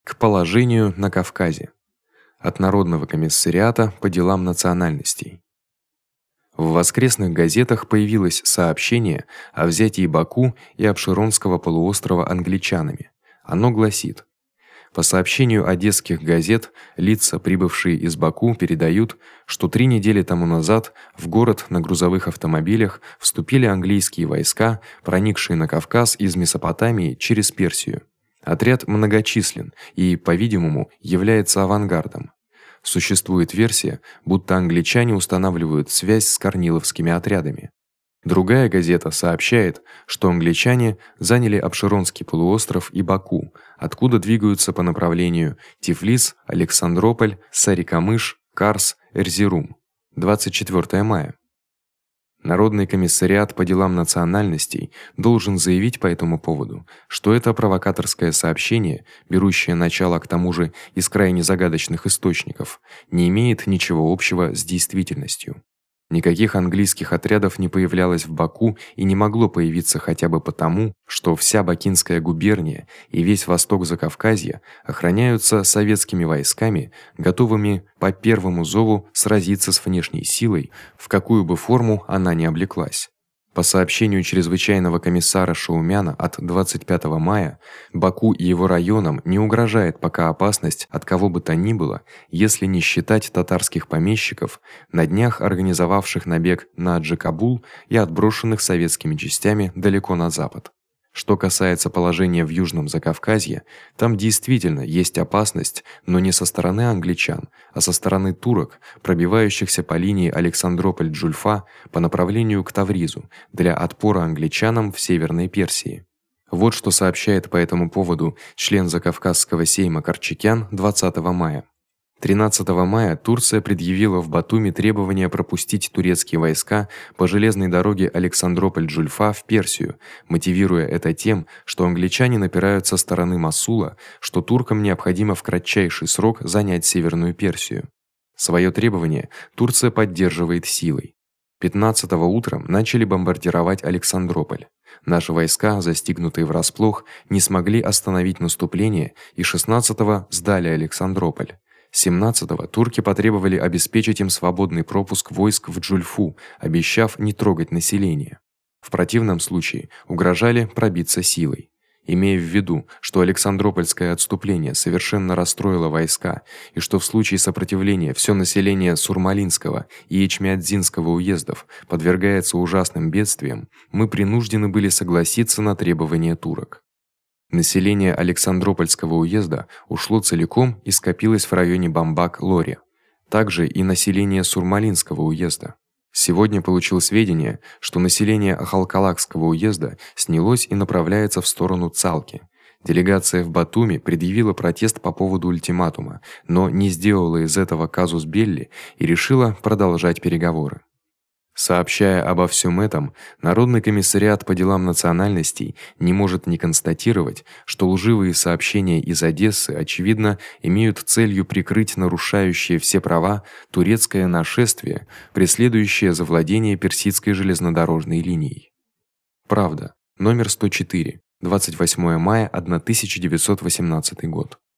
К положению на Кавказе. От Народного комиссариата по делам национальностей. В воскресных газетах появилось сообщение о взятии Баку и Абшеронского полуострова англичанами. Оно гласит: по сообщению одесских газет, лица, прибывшие из Баку, передают, что 3 недели тому назад в город на грузовых автомобилях вступили английские войска, проникшие на Кавказ из Месопотамии через Персию. Отряд многочислен и, по-видимому, является авангардом. Существует версия, будто англичане устанавливают связь с корниловскими отрядами. Другая газета сообщает, что англичане заняли Абшеронский полуостров и Баку, откуда двигаются по направлению Тифлис, Александрополь, Сарикамыш, Карс, Эрзерум. 24 мая. Народный комиссариат по делам национальностей должен заявить по этому поводу, что это провокаторское сообщение, берущее начало к тому же из крайне загадочных источников, не имеет ничего общего с действительностью. Никаких английских отрядов не появлялось в Баку и не могло появиться хотя бы потому, что вся Бакинская губерния и весь восток Закавказья охраняются советскими войсками, готовыми по первому зову сразиться с внешней силой, в какую бы форму она ни облеклась. По сообщению чрезвычайного комиссара Шаумяна от 25 мая, Баку и его районам не угрожает пока опасность от кого бы то ни было, если не считать татарских помещиков, на днях организовавших набег на Аджикабул и отброшенных советскими частями далеко на запад. Что касается положения в Южном Закавказье, там действительно есть опасность, но не со стороны англичан, а со стороны турок, пробивающихся по линии Александрополь-Джульфа по направлению к Тавризу для отпора англичанам в Северной Персии. Вот что сообщает по этому поводу член Закавказского сейма Корчакян 20 мая. 13 мая Турция предъявила в Батуми требование пропустить турецкие войска по железной дороге Александрополь-Джульфа в Персию, мотивируя это тем, что англичане напирают со стороны Мосула, что туркам необходимо в кратчайший срок занять Северную Персию. Своё требование Турция поддерживает силой. 15-го утром начали бомбардировать Александрополь. Наши войска, застигнутые врасплох, не смогли остановить наступление и 16-го сдали Александрополь. 17-го турки потребовали обеспечить им свободный пропуск войск в Джульфу, обещав не трогать население. В противном случае угрожали пробиться силой. Имея в виду, что Александропольское отступление совершенно расстроило войска и что в случае сопротивления всё население Сурмалинского и Эчмиадзинского уездов подвергается ужасным бедствиям, мы принуждены были согласиться на требования турок. Население Александропольского уезда ушло целиком и скопилось в районе Бамбак-Лори. Также и население Сурмалинского уезда. Сегодня получил сведения, что население Ахалкалакского уезда снялось и направляется в сторону Цалки. Делегация в Батуми предъявила протест по поводу ультиматума, но не сделала из этого казус белли и решила продолжать переговоры. Сообщая обо всем этом, Народный комиссариат по делам национальностей не может не констатировать, что лживые сообщения из Одессы очевидно имеют целью прикрыть нарушающее все права турецкое нашествие, преследующее завладение персидской железнодорожной линией. Правда, номер 104, 28 мая 1918 год.